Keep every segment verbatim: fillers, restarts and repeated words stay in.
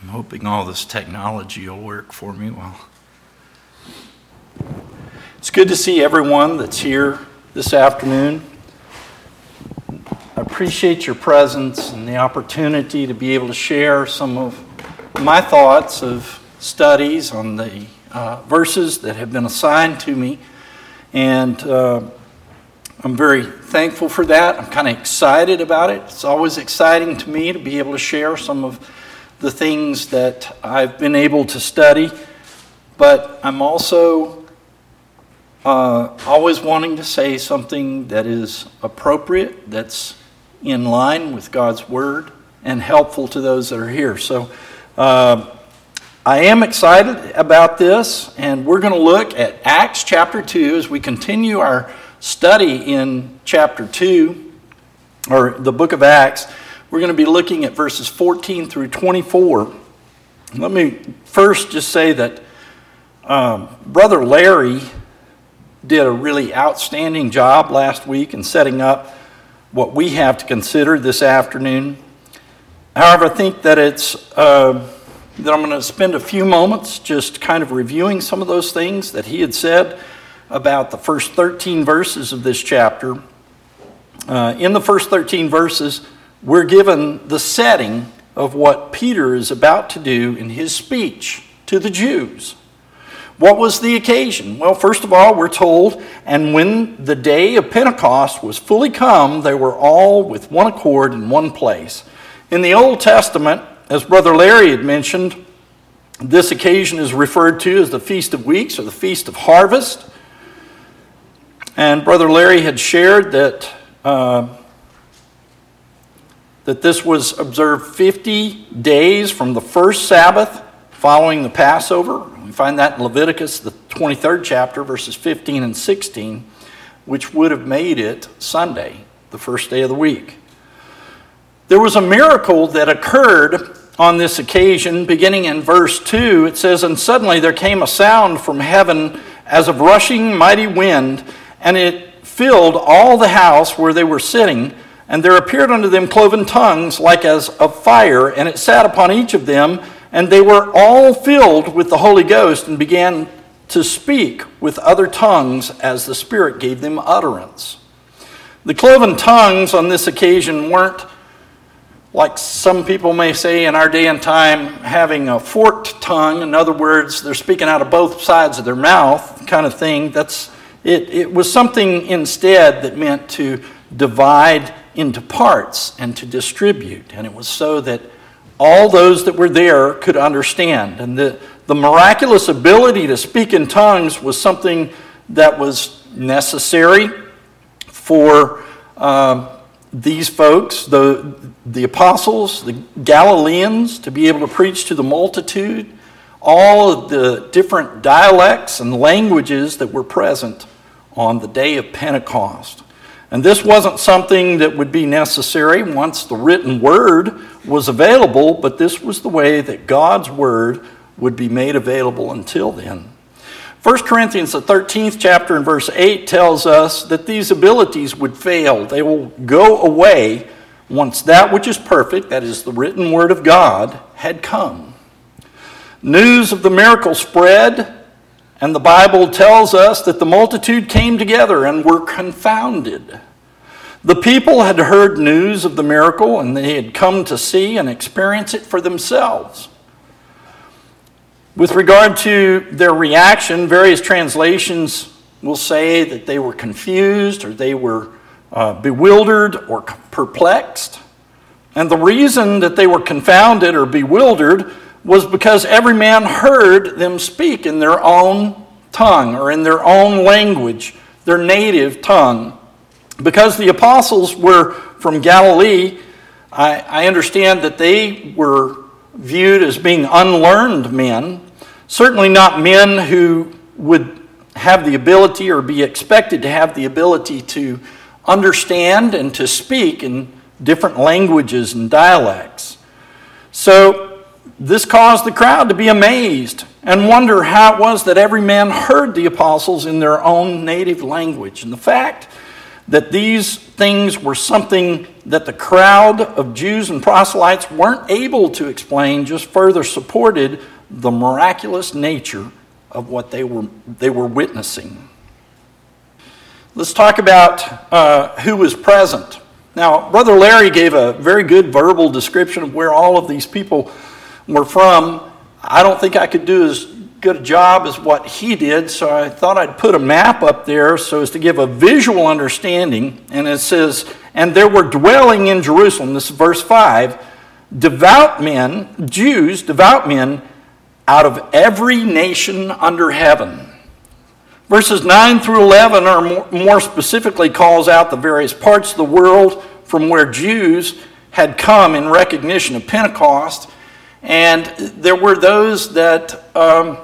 I'm hoping all this technology will work for me well. It's good to see everyone that's here this afternoon. I appreciate your presence and the opportunity to be able to share some of my thoughts of studies on the uh, verses that have been assigned to me. And uh, I'm very thankful for that. I'm kind of excited about it. It's always exciting to me to be able to share some of the things that I've been able to study. But I'm also uh, always wanting to say something that is appropriate, that's in line with God's Word, and helpful to those that are here. So uh, I am excited about this, and we're going to look at Acts chapter two as we continue our study in chapter two, or the book of Acts. We're going to be looking at verses fourteen through twenty-four. Let me first just say that um, Brother Larry did a really outstanding job last week in setting up what we have to consider this afternoon. However, I think that it's uh, that I'm going to spend a few moments just kind of reviewing some of those things that he had said about the first thirteen verses of this chapter. Uh, in the first thirteen verses, we're given the setting of what Peter is about to do in his speech to the Jews. What was the occasion? Well, first of all, we're told, and when the day of Pentecost was fully come, they were all with one accord in one place. In the Old Testament, as Brother Larry had mentioned, this occasion is referred to as the Feast of Weeks or the Feast of Harvest. And Brother Larry had shared that uh, that this was observed fifty days from the first Sabbath following the Passover. We find that in Leviticus, the twenty-third chapter, verses fifteen and sixteen, which would have made it Sunday, the first day of the week. There was a miracle that occurred on this occasion, beginning in verse two. It says, "And suddenly there came a sound from heaven as of rushing mighty wind, and it filled all the house where they were sitting. And there appeared unto them cloven tongues like as of fire, and it sat upon each of them, and they were all filled with the Holy Ghost, and began to speak with other tongues as the Spirit gave them utterance." The cloven tongues on this occasion weren't, like some people may say in our day and time, having a forked tongue. In other words, they're speaking out of both sides of their mouth kind of thing. That's it. It was something instead that meant to divide into parts and to distribute. And it was so that all those that were there could understand. And the, the miraculous ability to speak in tongues was something that was necessary for uh, these folks, the, the apostles, the Galileans, to be able to preach to the multitude, all of the different dialects and languages that were present on the day of Pentecost. And this wasn't something that would be necessary once the written word was available, but this was the way that God's word would be made available until then. First Corinthians, the thirteenth chapter and verse eight tells us that these abilities would fail. They will go away once that which is perfect, that is the written word of God, had come. News of the miracle spread, and the Bible tells us that the multitude came together and were confounded. The people had heard news of the miracle, and they had come to see and experience it for themselves. With regard to their reaction, various translations will say that they were confused, or they were uh, bewildered or perplexed. And the reason that they were confounded or bewildered was because every man heard them speak in their own tongue or in their own language, their native tongue. Because the apostles were from Galilee, I, I understand that they were viewed as being unlearned men, certainly not men who would have the ability or be expected to have the ability to understand and to speak in different languages and dialects. So this caused the crowd to be amazed and wonder how it was that every man heard the apostles in their own native language. And the fact that these things were something that the crowd of Jews and proselytes weren't able to explain just further supported the miraculous nature of what they were, they were witnessing. Let's talk about uh, who was present. Now, Brother Larry gave a very good verbal description of where all of these people were from. I don't think I could do as good a job as what he did, so I thought I'd put a map up there so as to give a visual understanding. And it says, and there were dwelling in Jerusalem, this is verse five, devout men, Jews, devout men, out of every nation under heaven. Verses nine through eleven are more, more specifically calls out the various parts of the world from where Jews had come in recognition of Pentecost. And there were those that um,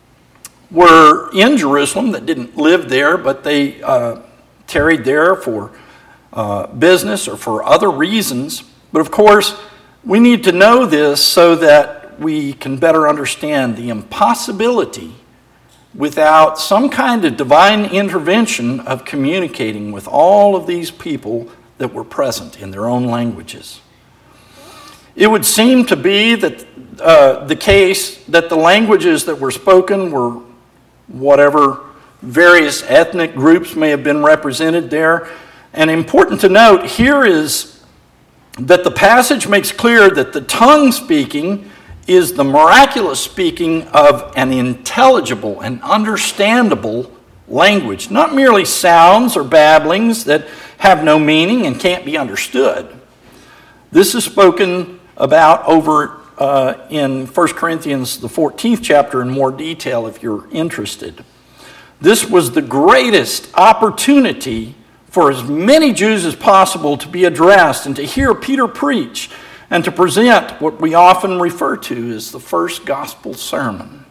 were in Jerusalem that didn't live there, but they uh, tarried there for uh, business or for other reasons. But of course, we need to know this so that we can better understand the impossibility without some kind of divine intervention of communicating with all of these people that were present in their own languages. It would seem to be that uh, the case that the languages that were spoken were whatever various ethnic groups may have been represented there. And important to note here is that the passage makes clear that the tongue speaking is the miraculous speaking of an intelligible and understandable language, not merely sounds or babblings that have no meaning and can't be understood. This is spoken about over uh, in First Corinthians, the fourteenth chapter, in more detail if you're interested. This was the greatest opportunity for as many Jews as possible to be addressed and to hear Peter preach and to present what we often refer to as the first gospel sermon.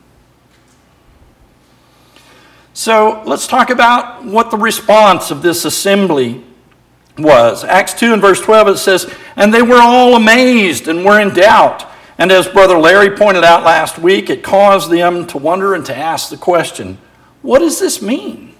So let's talk about what the response of this assembly was. Acts two and verse twelve, it says, and they were all amazed and were in doubt. And as Brother Larry pointed out last week, it caused them to wonder and to ask the question, what does this mean?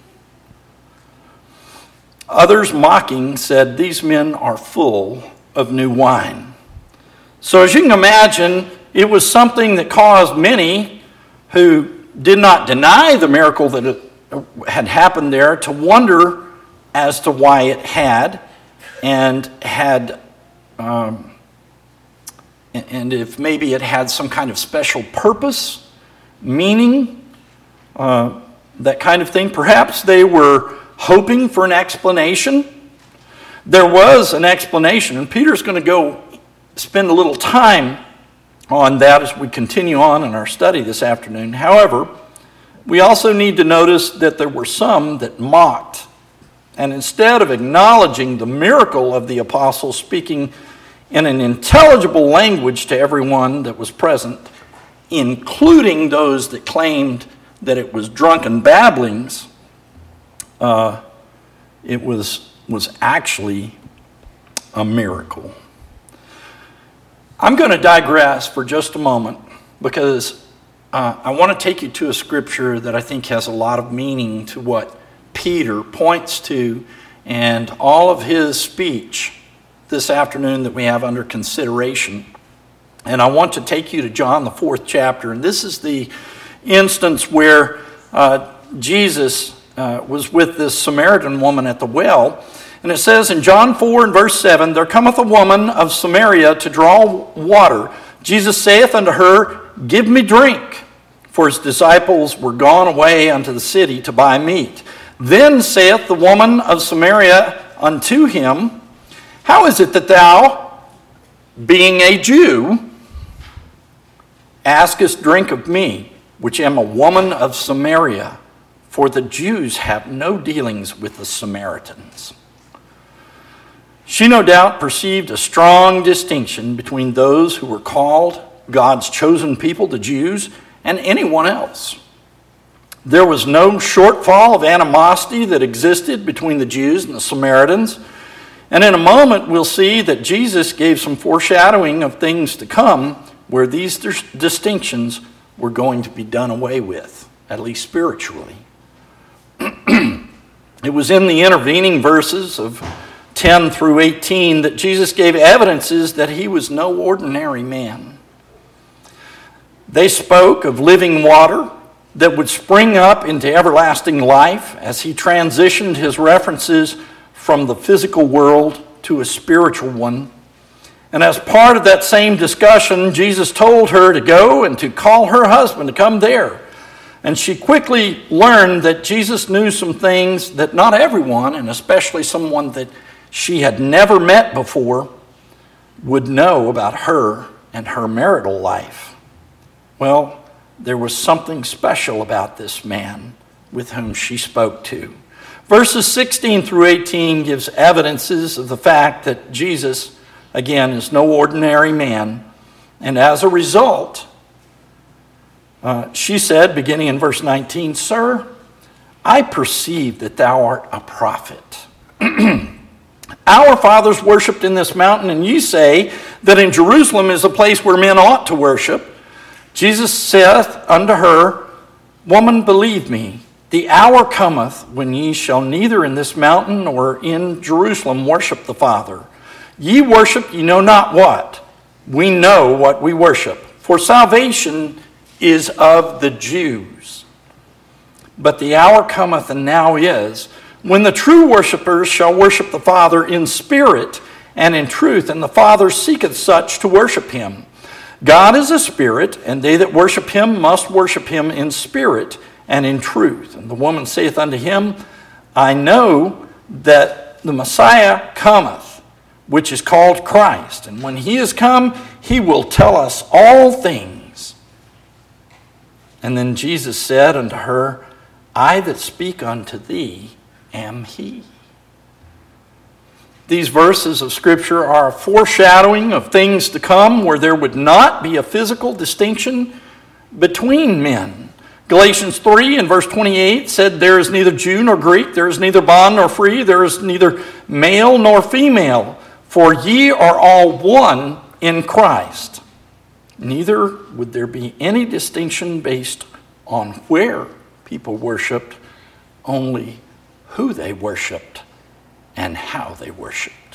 Others mocking said, these men are full of new wine. So as you can imagine, it was something that caused many who did not deny the miracle that had happened there to wonder as to why it had, and had, um, and if maybe it had some kind of special purpose, meaning, uh, that kind of thing. Perhaps they were hoping for an explanation. There was an explanation, and Peter's going to go spend a little time on that as we continue on in our study this afternoon. However, we also need to notice that there were some that mocked, and instead of acknowledging the miracle of the apostles speaking in an intelligible language to everyone that was present, including those that claimed that it was drunken babblings, uh, it was, was actually a miracle. I'm going to digress for just a moment because uh, I want to take you to a scripture that I think has a lot of meaning to what Peter points to and all of his speech this afternoon that we have under consideration. And I want to take you to John, the fourth chapter. And this is the instance where uh, Jesus uh, was with this Samaritan woman at the well. And it says in John four and verse seven, there cometh a woman of Samaria to draw water. Jesus saith unto her, give me drink. For his disciples were gone away unto the city to buy meat. Then saith the woman of Samaria unto him, how is it that thou, being a Jew, askest drink of me, which am a woman of Samaria? For the Jews have no dealings with the Samaritans. She no doubt perceived a strong distinction between those who were called God's chosen people, the Jews, and anyone else. There was no shortfall of animosity that existed between the Jews and the Samaritans. And in a moment, we'll see that Jesus gave some foreshadowing of things to come where these dis- distinctions were going to be done away with, at least spiritually. It was in the intervening verses of ten through eighteen that Jesus gave evidences that he was no ordinary man. They spoke of living water that would spring up into everlasting life as he transitioned his references from the physical world to a spiritual one. And as part of that same discussion, Jesus told her to go and to call her husband to come there. And she quickly learned that Jesus knew some things that not everyone, and especially someone that she had never met before, would know about her and her marital life. Well, there was something special about this man with whom she spoke to. Verses sixteen through eighteen gives evidences of the fact that Jesus, again, is no ordinary man. And as a result, uh, she said, beginning in verse nineteen, "Sir, I perceive that thou art a prophet. Our fathers worshipped in this mountain, and ye say that in Jerusalem is a place where men ought to worship. Jesus saith unto her, Woman, believe me, the hour cometh when ye shall neither in this mountain nor in Jerusalem worship the Father. Ye worship ye know not what. We know what we worship. For salvation is of the Jews. But the hour cometh, and now is, when the true worshipers shall worship the Father in spirit and in truth, and the Father seeketh such to worship him. God is a spirit, and they that worship him must worship him in spirit and in truth. And the woman saith unto him, I know that the Messiah cometh, which is called Christ. And when he is come, he will tell us all things. And then Jesus said unto her, I that speak unto thee am he." These verses of Scripture are a foreshadowing of things to come where there would not be a physical distinction between men. Galatians three and verse twenty-eight said, There is neither Jew nor Greek, there is neither bond nor free, there is neither male nor female, for ye are all one in Christ. Neither would there be any distinction based on where people worshiped, only who they worshiped and how they worshiped.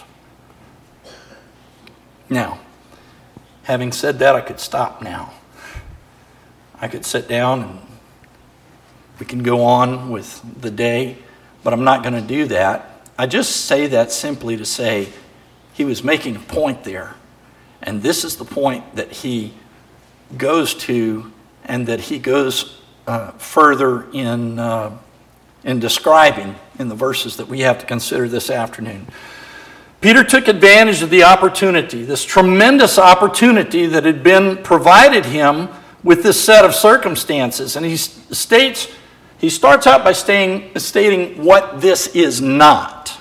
Now, having said that, I could stop now. I could sit down and we can go on with the day, but I'm not going to do that. I just say that simply to say he was making a point there, and this is the point that he goes to and that he goes uh, further in uh, in describing in the verses that we have to consider this afternoon. Peter took advantage of the opportunity, this tremendous opportunity that had been provided him with this set of circumstances. And he states, he starts out by stating, stating what this is not.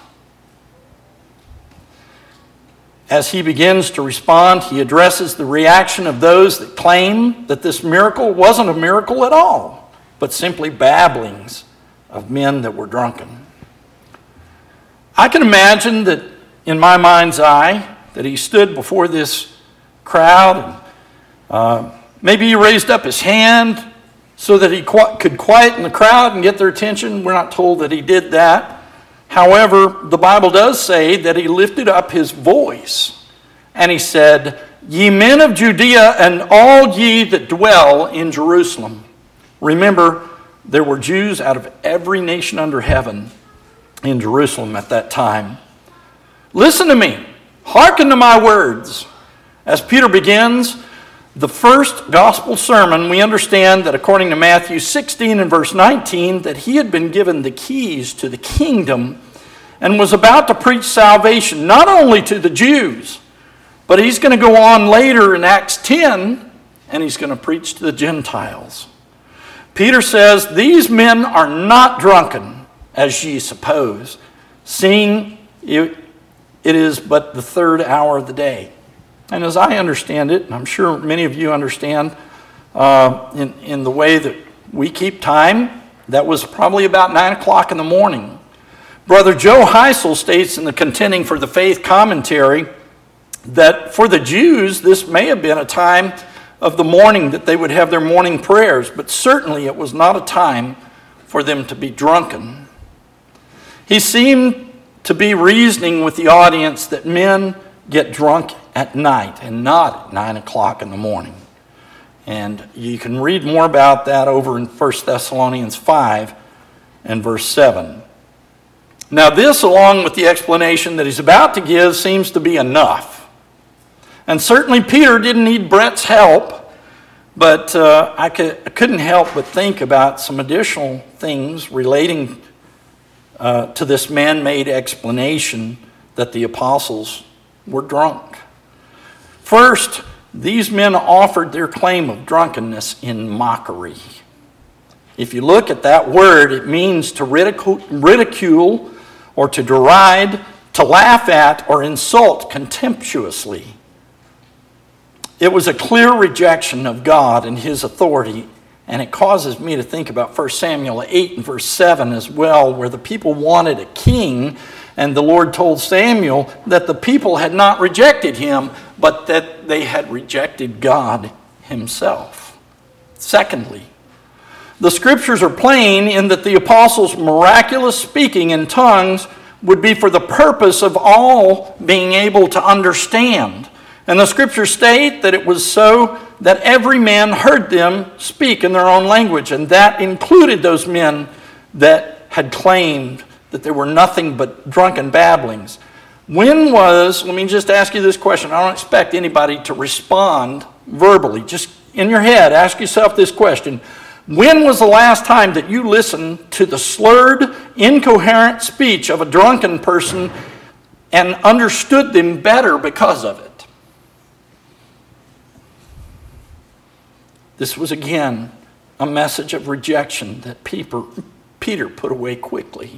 As he begins to respond, he addresses the reaction of those that claim that this miracle wasn't a miracle at all, but simply babblings of men that were drunken. I can imagine that in my mind's eye that he stood before this crowd and uh, maybe he raised up his hand so that he qu- could quieten the crowd and get their attention. We're not told that he did that. However, the Bible does say that he lifted up his voice and he said, Ye men of Judea and all ye that dwell in Jerusalem. Remember, there were Jews out of every nation under heaven in Jerusalem at that time. Listen to me. Hearken to my words. As Peter begins the first gospel sermon, we understand that according to Matthew sixteen and verse nineteen, that he had been given the keys to the kingdom and was about to preach salvation not only to the Jews, but he's going to go on later in Acts ten and he's going to preach to the Gentiles. Peter says, These men are not drunken, as ye suppose, seeing it, it is but the third hour of the day. And as I understand it, and I'm sure many of you understand, uh, in, in the way that we keep time, that was probably about nine o'clock in the morning. Brother Joe Heisel states in the Contending for the Faith commentary that for the Jews, this may have been a time of the morning that they would have their morning prayers, but certainly it was not a time for them to be drunken. He seemed to be reasoning with the audience that men get drunk at night and not at nine o'clock in the morning. And you can read more about that over in First Thessalonians five and verse seven. Now this, along with the explanation that he's about to give, seems to be enough. And certainly Peter didn't need Brett's help, but uh, I, could, I couldn't help but think about some additional things relating uh, to this man-made explanation that the apostles were drunk. First, these men offered their claim of drunkenness in mockery. If you look at that word, it means to ridicule, ridicule or to deride, to laugh at, or insult contemptuously. It was a clear rejection of God and his authority, and it causes me to think about First Samuel eight and verse seven as well, where the people wanted a king, and the Lord told Samuel that the people had not rejected him, but that they had rejected God himself. Secondly, the scriptures are plain in that the apostles' miraculous speaking in tongues would be for the purpose of all being able to understand. And the scriptures state that it was so that every man heard them speak in their own language, and that included those men that had claimed that they were nothing but drunken babblings. When was, let me just ask you this question. I don't expect anybody to respond verbally. Just in your head, ask yourself this question. When was the last time that you listened to the slurred, incoherent speech of a drunken person and understood them better because of it? This was again a message of rejection that Peter, Peter put away quickly.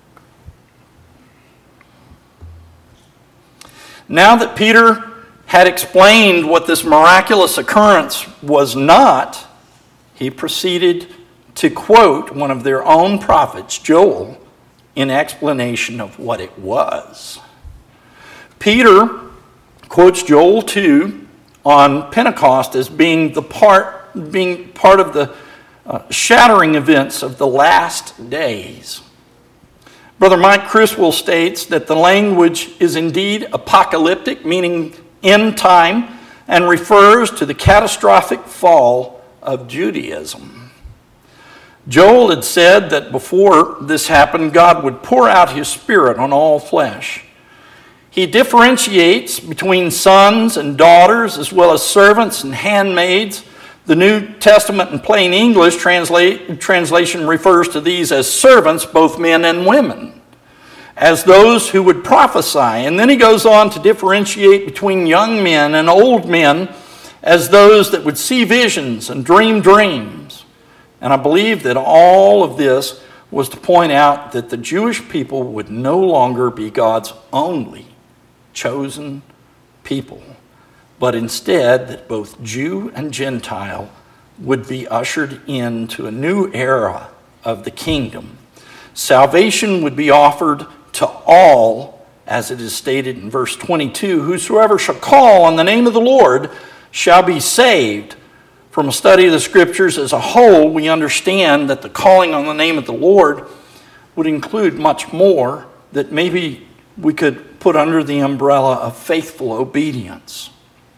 Now that Peter had explained what this miraculous occurrence was not, he proceeded to quote one of their own prophets, Joel, in explanation of what it was. Peter quotes Joel two on Pentecost as being the part being part of the uh, shattering events of the last days. Brother Mike Criswell states that the language is indeed apocalyptic, meaning end time, and refers to the catastrophic fall of Judaism. Joel had said that before this happened, God would pour out his Spirit on all flesh. He differentiates between sons and daughters, as well as servants and handmaids. The New Testament in plain English translate, translation refers to these as servants, both men and women, as those who would prophesy. And then he goes on to differentiate between young men and old men as those that would see visions and dream dreams. And I believe that all of this was to point out that the Jewish people would no longer be God's only chosen people, but instead that both Jew and Gentile would be ushered into a new era of the kingdom. Salvation would be offered to all, as it is stated in verse twenty-two, whosoever shall call on the name of the Lord shall be saved. From a study of the scriptures as a whole, we understand that the calling on the name of the Lord would include much more that maybe we could put under the umbrella of faithful obedience.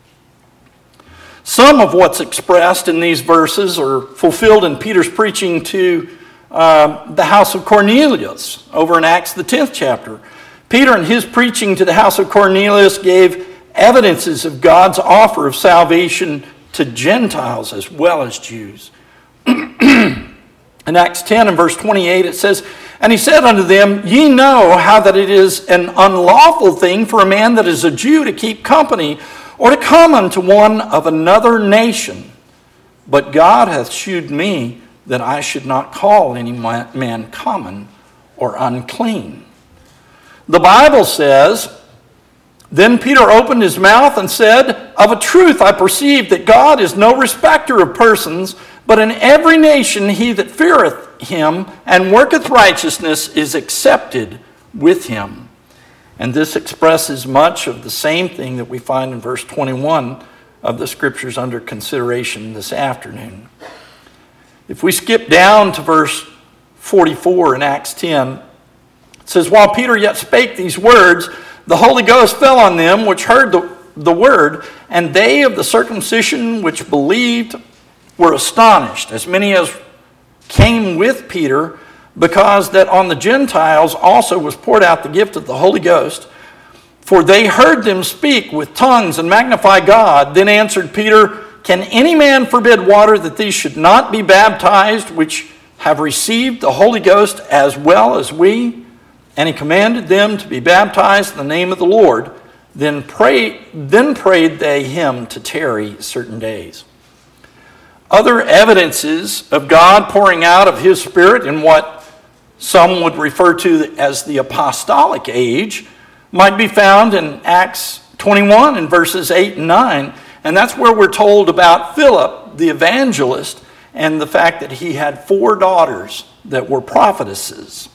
Some of what's expressed in these verses are fulfilled in Peter's preaching to uh, the house of Cornelius over in Acts the tenth chapter. Peter in his preaching to the house of Cornelius gave evidences of God's offer of salvation to Gentiles as well as Jews. In Acts ten and verse twenty-eight it says, "And he said unto them, Ye know how that it is an unlawful thing for a man that is a Jew to keep company or to come unto one of another nation. But God hath shewed me that I should not call any man common or unclean." The Bible says, "Then Peter opened his mouth and said, Of a truth I perceive that God is no respecter of persons, but in every nation he that feareth him and worketh righteousness is accepted with him." And this expresses much of the same thing that we find in verse twenty-one of the scriptures under consideration this afternoon. If we skip down to verse forty-four in Acts ten, It says, while Peter yet spake these words, the Holy Ghost fell on them which heard the, the word, and they of the circumcision which believed were astonished, as many as came with Peter, because that on the Gentiles also was poured out the gift of the Holy Ghost. For they heard them speak with tongues and magnify God. Then answered Peter, can any man forbid water that these should not be baptized, which have received the Holy Ghost as well as we? And he commanded them to be baptized in the name of the Lord. Then, pray, then prayed they him to tarry certain days. Other evidences of God pouring out of his Spirit in what some would refer to as the apostolic age might be found in Acts twenty-one in verses eight and nine. And that's where we're told about Philip, the evangelist, and the fact that he had four daughters that were prophetesses.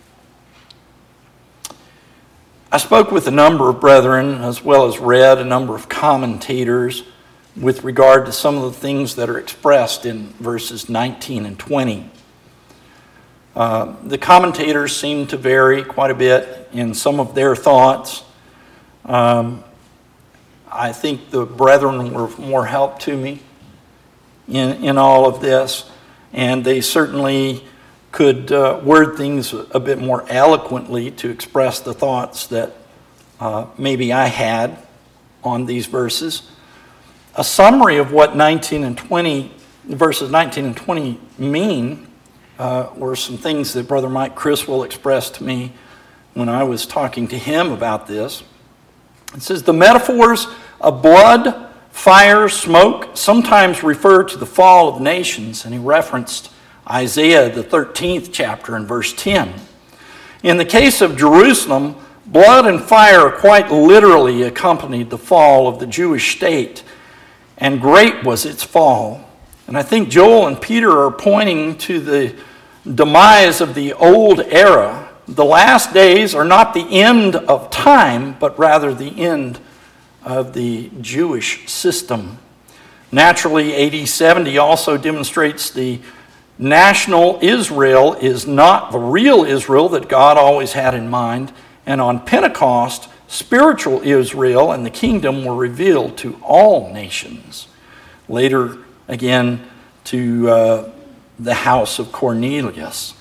I spoke with a number of brethren, as well as read a number of commentators with regard to some of the things that are expressed in verses nineteen and twenty. Uh, the commentators seem to vary quite a bit in some of their thoughts. Um, I think the brethren were more help to me in, in all of this, and they certainly could uh, word things a bit more eloquently to express the thoughts that uh, maybe I had on these verses. A summary of what nineteen and twenty, verses nineteen and twenty mean uh, were some things that Brother Mike Criswell expressed to me when I was talking to him about this. It says, the metaphors of blood, fire, smoke sometimes refer to the fall of nations, and he referenced Isaiah, the thirteenth chapter, in verse ten. In the case of Jerusalem, blood and fire quite literally accompanied the fall of the Jewish state, and great was its fall. And I think Joel and Peter are pointing to the demise of the old era. The last days are not the end of time, but rather the end of the Jewish system. Naturally, A D seventy also demonstrates the national Israel is not the real Israel that God always had in mind. And on Pentecost, spiritual Israel and the kingdom were revealed to all nations. Later, again, to uh, the house of Cornelius.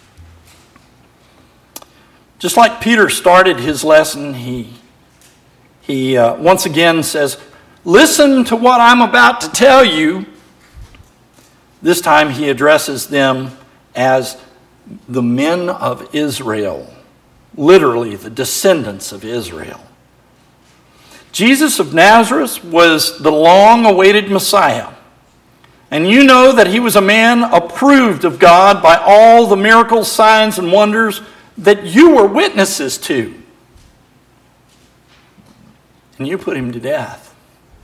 Just like Peter started his lesson, he, he uh, once again says, listen to what I'm about to tell you. This time he addresses them as the men of Israel, literally the descendants of Israel. Jesus of Nazareth was the long-awaited Messiah. And you know that he was a man approved of God by all the miracles, signs, and wonders that you were witnesses to. And you put him to death.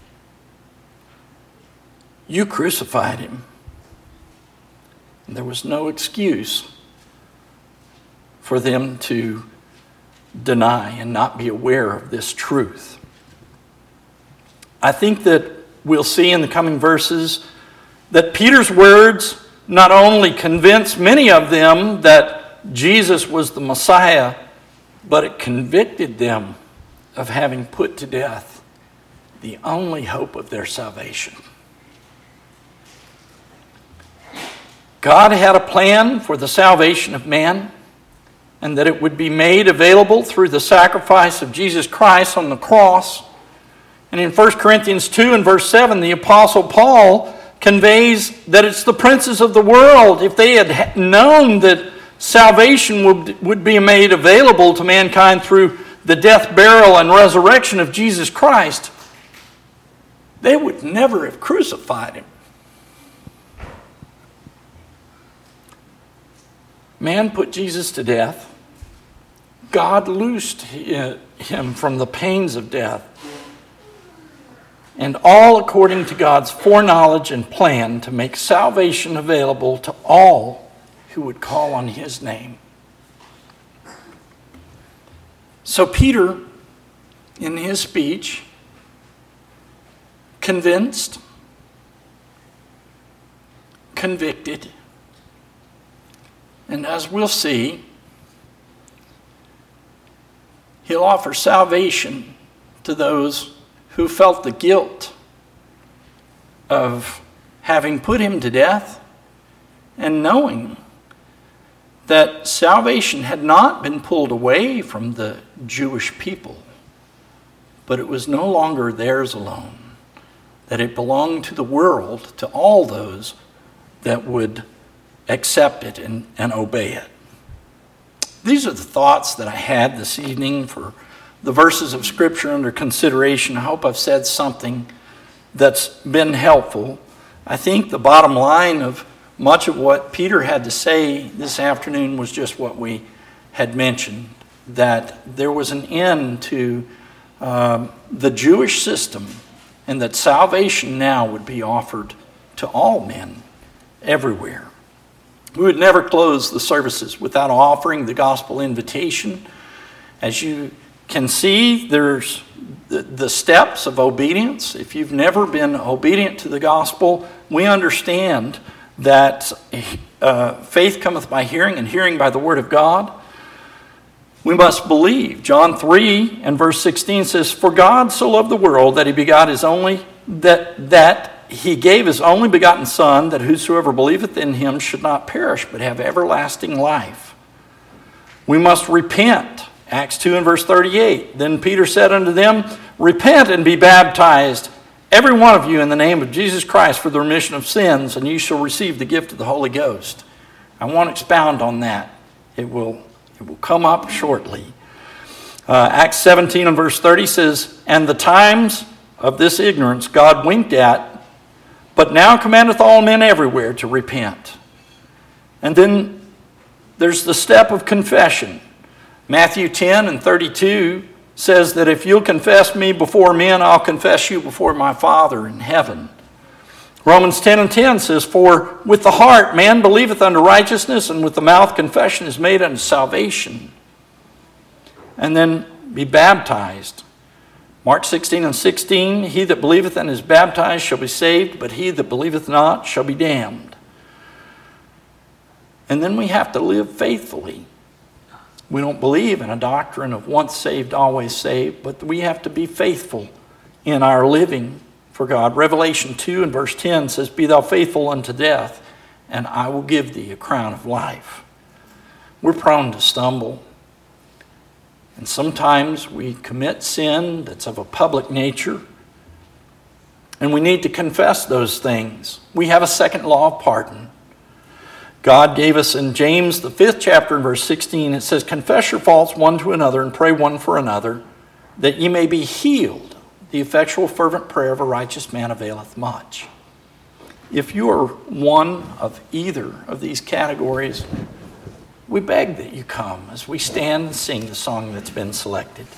You crucified him. And there was no excuse for them to deny and not be aware of this truth. I think that we'll see in the coming verses that Peter's words not only convinced many of them that Jesus was the Messiah, but it convicted them of having put to death the only hope of their salvation. God had a plan for the salvation of man, and that it would be made available through the sacrifice of Jesus Christ on the cross. And in First Corinthians two and verse seven, the Apostle Paul conveys that it's the princes of the world. If they had known that salvation would, would be made available to mankind through the death, burial, and resurrection of Jesus Christ, they would never have crucified him. Man put Jesus to death. God loosed him from the pains of death. And all according to God's foreknowledge and plan to make salvation available to all who would call on his name. So Peter, in his speech, convinced, convicted, and as we'll see, He'll offer salvation to those who felt the guilt of having put him to death and knowing that salvation had not been pulled away from the Jewish people, but it was no longer theirs alone, that it belonged to the world, to all those that would accept it and, and obey it. These are the thoughts that I had this evening for the verses of Scripture under consideration. I hope I've said something that's been helpful. I think the bottom line of much of what Peter had to say this afternoon was just what we had mentioned, that there was an end to um, the Jewish system and that salvation now would be offered to all men everywhere. We would never close the services without offering the gospel invitation. As you can see, there's the, the steps of obedience. If you've never been obedient to the gospel, we understand that uh, faith cometh by hearing, and hearing by the word of God. We must believe. John three and verse sixteen says, "For God so loved the world that he begot his only that that he gave his only begotten Son, that whosoever believeth in him should not perish, but have everlasting life." We must repent. Acts two and verse thirty-eight. "Then Peter said unto them, Repent and be baptized, every one of you, in the name of Jesus Christ for the remission of sins, and ye shall receive the gift of the Holy Ghost." I won't expound on that. It will, it will come up shortly. Uh, Acts seventeen and verse thirty says, "And the times of this ignorance God winked at, but now commandeth all men everywhere to repent." And then there's the step of confession. Matthew ten and thirty-two says that if you'll confess me before men, I'll confess you before my Father in heaven. Romans ten and ten says, "For with the heart man believeth unto righteousness, and with the mouth confession is made unto salvation." And then be baptized. Mark sixteen and sixteen, "He that believeth and is baptized shall be saved, but he that believeth not shall be damned." And then we have to live faithfully. We don't believe in a doctrine of once saved, always saved, but we have to be faithful in our living for God. Revelation two and verse ten says, "Be thou faithful unto death, and I will give thee a crown of life." We're prone to stumble. And sometimes we commit sin that's of a public nature. And we need to confess those things. We have a second law of pardon. God gave us in James, the fifth chapter, in verse sixteen, it says, "Confess your faults one to another and pray one for another, that ye may be healed. The effectual fervent prayer of a righteous man availeth much." If you are one of either of these categories, we beg that you come as we stand and sing the song that's been selected.